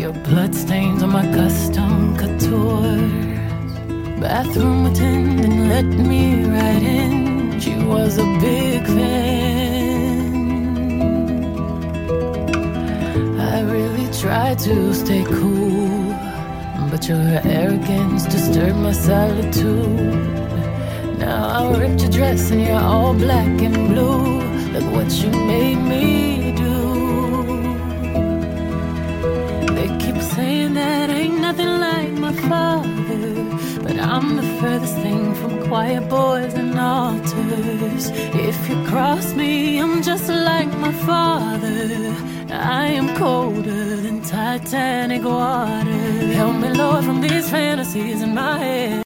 Your bloodstains on my custom couture. Bathroom attendant let me right in. She was a big fan. I really tried to stay cool, but your arrogance disturbed my solitude. Now I ripped your dress and you're all black and blue. Look what you made me do. They keep saying that ain't nothing like my father, but I'm the furthest thing from quiet boys and altars. If you cross me, I'm just like my father. I am colder than Titanic water. Help me, Lord, from these fantasies in my head.